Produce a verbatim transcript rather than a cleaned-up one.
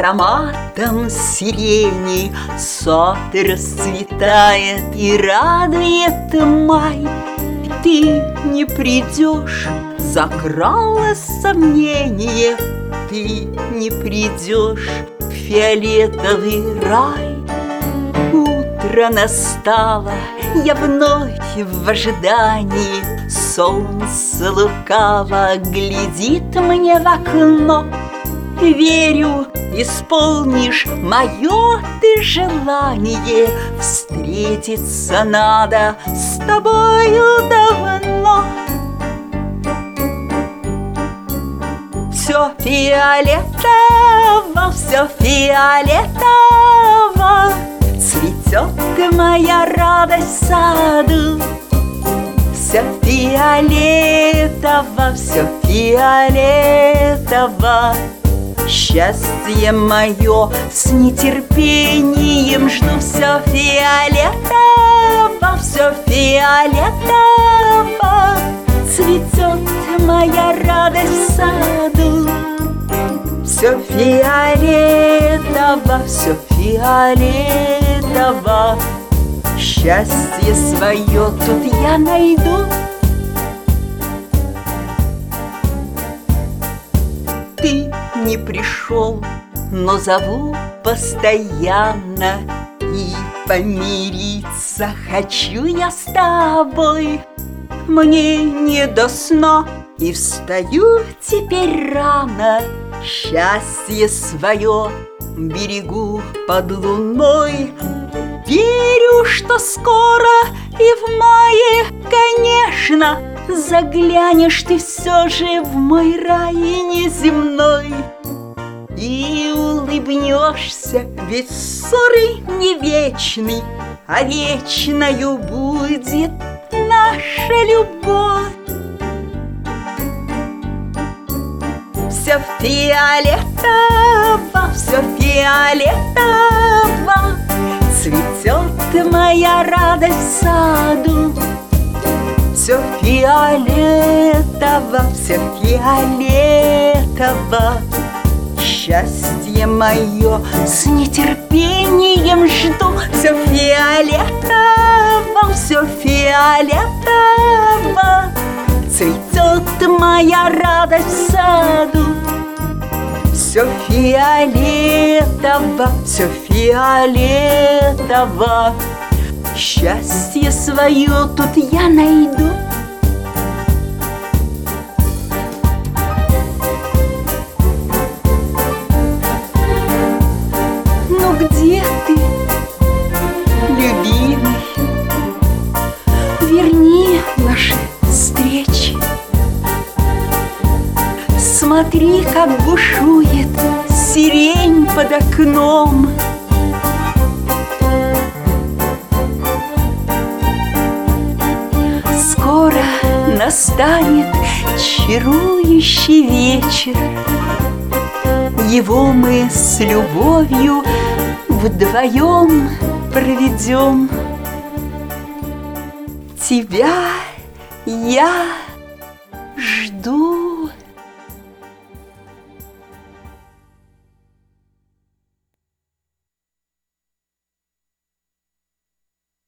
ароматом сирени сад расцветает и радует май. Ты не придешь, закралось сомнение, ты не придешь в фиолетовый рай. Утро настало, я вновь в ожидании. Солнце лукаво глядит мне в окно. Верю, исполнишь мое ты желание. Встретиться надо с тобою давно. Все фиолетово, все фиолетово, цветет моя радость в саду. Все фиолетово, все фиолетово, счастье мое с нетерпением жду. Все фиолетово, все фиолетово, цветет моя радость в саду. Все фиолетово, все фиолетово, счастье свое тут я найду. Ты не пришел, но зову постоянно, и помириться хочу я с тобой. Мне не до сна, и встаю теперь рано. Счастье свое берегу под луной. Верю, что скоро и в мае, конечно, заглянешь ты все же в мой рай неземной. И улыбнешься, ведь ссоры не вечны, а вечною будет наша любовь. Все фиолетово, все фиолетово, цветет моя радость в саду. Все фиолетово, все фиолетово, счастье мое с нетерпением жду. Все фиолетово, все фиолетово, цветет моя радость в саду. Все фиолетово, все фиолетово, счастье свое тут я найду. Ну где ты, любимый? Верни наши встречи. Смотри, как бушует сирень под окном. Скоро настанет чарующий вечер. Его мы с любовью вдвоем проведем. Тебя я жду.